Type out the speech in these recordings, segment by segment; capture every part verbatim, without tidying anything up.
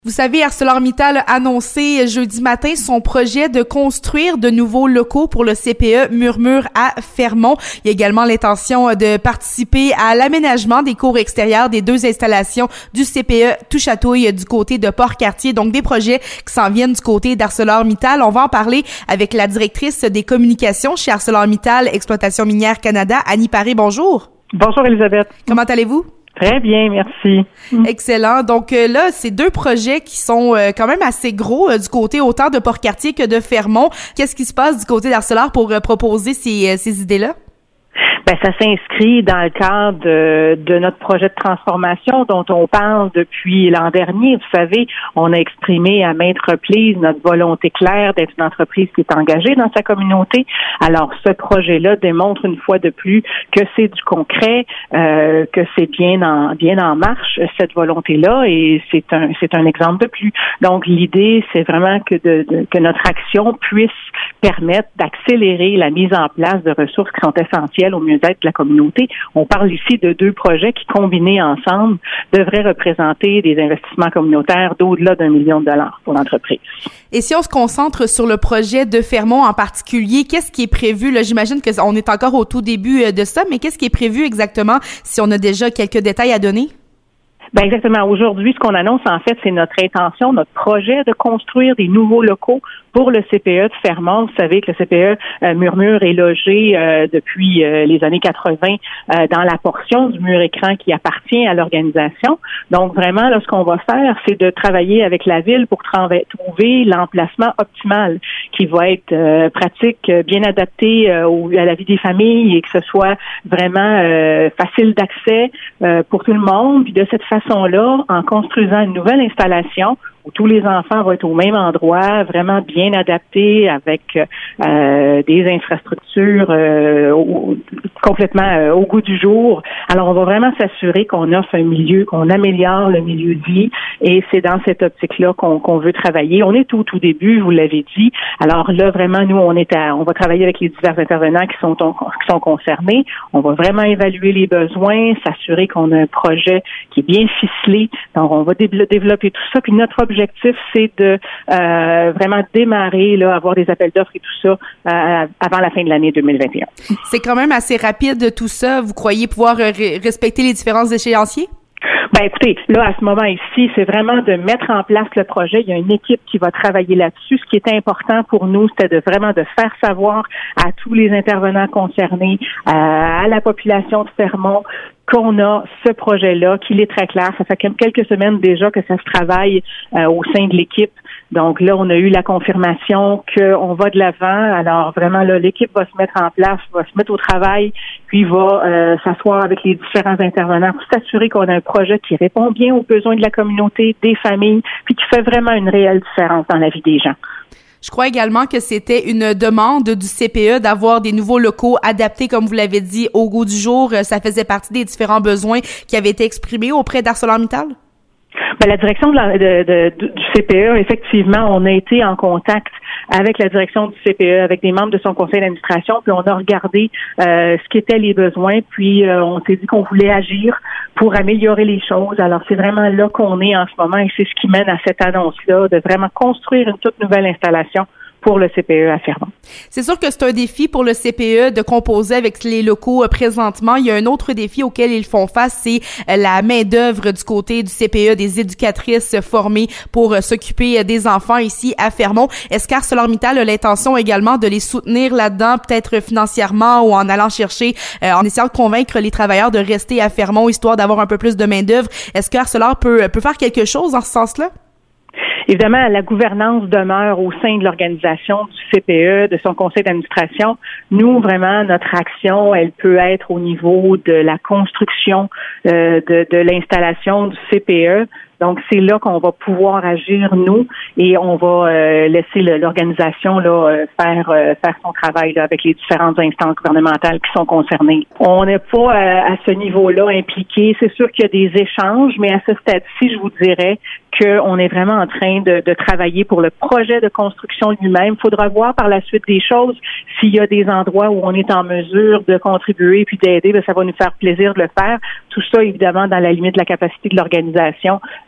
Vous savez, ArcelorMittal a annoncé jeudi matin son projet de construire de nouveaux locaux pour le C P E Murmure à Fermont. Il y a également l'intention de participer à l'aménagement des cours extérieurs des deux installations du C P E Touchatouille du côté de Port-Cartier. Donc, des projets qui s'en viennent du côté d'ArcelorMittal. On va en parler avec la directrice des communications chez ArcelorMittal Exploitation Minière Canada, Annie Paré. Bonjour. Bonjour, Elisabeth. Comment allez-vous? Très bien, merci. Excellent. Donc euh, là, c'est deux projets qui sont euh, quand même assez gros euh, du côté autant de Port-Cartier que de Fermont. Qu'est-ce qui se passe du côté d'Arcelor pour euh, proposer ces, euh, ces idées-là? Ben, ça s'inscrit dans le cadre de, de notre projet de transformation dont on parle depuis l'an dernier. Vous savez, on a exprimé à maintes reprises notre volonté claire d'être une entreprise qui est engagée dans sa communauté. Alors, ce projet-là démontre une fois de plus que c'est du concret, euh, que c'est bien en bien en marche, cette volonté-là, et c'est un c'est un exemple de plus. Donc, l'idée, c'est vraiment que de, de que notre action puisse permettre d'accélérer la mise en place de ressources qui sont essentielles au mieux-être de la communauté. On parle ici de deux projets qui, combinés ensemble, devraient représenter des investissements communautaires d'au-delà d'un million de dollars pour l'entreprise. Et si on se concentre sur le projet de Fermont en particulier, qu'est-ce qui est prévu? Là, j'imagine qu'on est encore au tout début de ça, mais qu'est-ce qui est prévu exactement si on a déjà quelques détails à donner? Ben exactement. Aujourd'hui, ce qu'on annonce, en fait, c'est notre intention, notre projet de construire des nouveaux locaux pour le C P E de Fermont. Vous savez que le C P E euh, Murmure est logé euh, depuis euh, les années quatre-vingts euh, dans la portion du mur écran qui appartient à l'organisation. Donc, vraiment, là, ce qu'on va faire, c'est de travailler avec la ville pour tra- trouver l'emplacement optimal qui va être euh, pratique, bien adapté euh, au, à la vie des familles et que ce soit vraiment euh, facile d'accès euh, pour tout le monde. Puis de cette façon-là, en construisant une nouvelle installation où tous les enfants vont être au même endroit, vraiment bien adaptés avec euh, des infrastructures euh, au, complètement euh, au goût du jour. Alors, on va vraiment s'assurer qu'on offre un milieu, qu'on améliore le milieu de vie, et c'est dans cette optique-là qu'on, qu'on veut travailler. On est au tout début, vous l'avez dit. Alors là, vraiment, nous, on est à, on va travailler avec les divers intervenants qui sont qui sont concernés. On va vraiment évaluer les besoins, s'assurer qu'on a un projet qui est bien ficelé. Donc, on va dé- développer tout ça. Puis notre objectif, c'est de euh, vraiment démarrer, là, avoir des appels d'offres et tout ça euh, avant la fin de l'année deux mille vingt et un. C'est quand même assez rapide tout ça. Vous croyez pouvoir euh, respecter les différents échéanciers? Ben écoutez, là, à ce moment ici, c'est vraiment de mettre en place le projet. Il y a une équipe qui va travailler là-dessus. Ce qui est important pour nous, c'était de vraiment de faire savoir à tous les intervenants concernés, à la population de Fermont, qu'on a ce projet-là, qu'il est très clair. Ça fait quelques semaines déjà que ça se travaille euh, au sein de l'équipe. Donc là, on a eu la confirmation qu'on va de l'avant. Alors vraiment, là, l'équipe va se mettre en place, va se mettre au travail, puis va euh, s'asseoir avec les différents intervenants pour s'assurer qu'on a un projet qui répond bien aux besoins de la communauté, des familles, puis qui fait vraiment une réelle différence dans la vie des gens. Je crois également que c'était une demande du C P E d'avoir des nouveaux locaux adaptés, comme vous l'avez dit, au goût du jour. Ça faisait partie des différents besoins qui avaient été exprimés auprès d'ArcelorMittal? Ben, la direction de la, de, de, du C P E, effectivement, on a été en contact avec la direction du C P E, avec des membres de son conseil d'administration, puis on a regardé euh, ce qu'étaient les besoins, puis euh, on s'est dit qu'on voulait agir pour améliorer les choses. Alors, c'est vraiment là qu'on est en ce moment, et c'est ce qui mène à cette annonce-là, de vraiment construire une toute nouvelle installation pour le C P E à Fermont. C'est sûr que c'est un défi pour le C P E de composer avec les locaux présentement. Il y a un autre défi auquel ils font face, c'est la main-d'œuvre du côté du C P E, des éducatrices formées pour s'occuper des enfants ici à Fermont. Est-ce qu'ArcelorMittal a l'intention également de les soutenir là-dedans, peut-être financièrement ou en allant chercher, euh, en essayant de convaincre les travailleurs de rester à Fermont, histoire d'avoir un peu plus de main-d'œuvre? Est-ce qu'Arcelor peut, peut faire quelque chose dans ce sens-là? Évidemment, la gouvernance demeure au sein de l'organisation du C P E, de son conseil d'administration. Nous, vraiment, notre action, elle peut être au niveau de la construction euh, de, de l'installation du C P E. Donc, c'est là qu'on va pouvoir agir, nous, et on va euh, laisser le, l'organisation là euh, faire euh, faire son travail là, avec les différentes instances gouvernementales qui sont concernées. On n'est pas euh, à ce niveau-là impliqué. C'est sûr qu'il y a des échanges, mais à ce stade-ci, je vous dirais qu'on est vraiment en train de, de travailler pour le projet de construction lui-même. Il faudra voir par la suite des choses. S'il y a des endroits où on est en mesure de contribuer puis d'aider, bien, ça va nous faire plaisir de le faire. Tout ça, évidemment, dans la limite de la capacité de l'organisation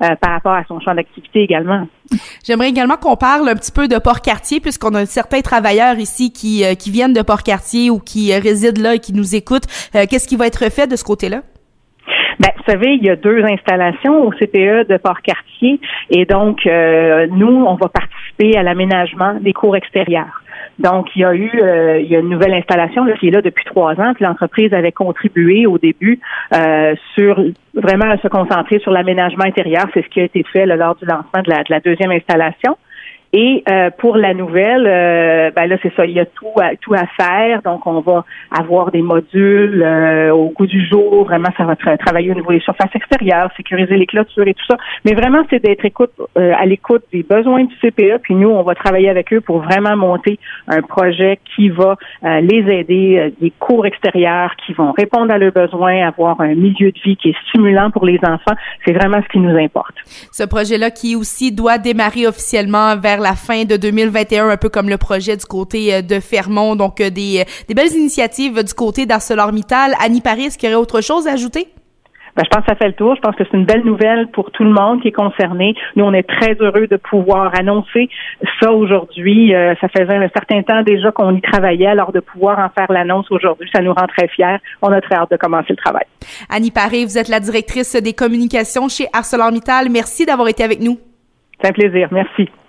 euh, par rapport à son champ d'activité également. J'aimerais également qu'on parle un petit peu de Port-Cartier, puisqu'on a certains travailleurs ici qui euh, qui viennent de Port-Cartier ou qui euh, résident là et qui nous écoutent. Euh, qu'est-ce qui va être fait de ce côté-là? Ben, vous savez, il y a deux installations au C P E de Port-Cartier et donc euh, nous, on va participer à l'aménagement des cours extérieures. Donc, il y a eu euh, il y a une nouvelle installation là, qui est là depuis trois ans, puis l'entreprise avait contribué au début euh, sur vraiment à se concentrer sur l'aménagement intérieur. C'est ce qui a été fait là, lors du lancement de la, de la deuxième installation. Et euh, pour la nouvelle, euh, ben là c'est ça, il y a tout à, tout à faire. Donc on va avoir des modules euh, au goût du jour. Vraiment, ça va tra- travailler au niveau des surfaces extérieures, sécuriser les clôtures et tout ça. Mais vraiment, c'est d'être écoute euh, à l'écoute des besoins du C P E. Puis nous, on va travailler avec eux pour vraiment monter un projet qui va euh, les aider, euh, des cours extérieurs qui vont répondre à leurs besoins, avoir un milieu de vie qui est stimulant pour les enfants. C'est vraiment ce qui nous importe. Ce projet-là qui aussi doit démarrer officiellement vers la fin de deux mille vingt et un, un peu comme le projet du côté de Fermont. Donc, des, des belles initiatives du côté d'ArcelorMittal. Annie Paris, est-ce qu'il y aurait autre chose à ajouter? Ben, je pense que ça fait le tour. Je pense que c'est une belle nouvelle pour tout le monde qui est concerné. Nous, on est très heureux de pouvoir annoncer ça aujourd'hui. Euh, ça faisait un certain temps déjà qu'on y travaillait, alors de pouvoir en faire l'annonce aujourd'hui, ça nous rend très fiers. On a très hâte de commencer le travail. Annie Paris, vous êtes la directrice des communications chez ArcelorMittal. Merci d'avoir été avec nous. C'est un plaisir. Merci.